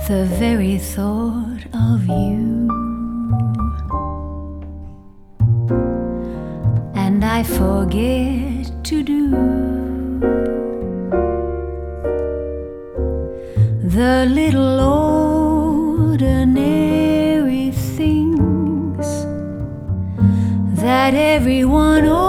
the very thought of you. And I forget to do the little ordinary things that everyone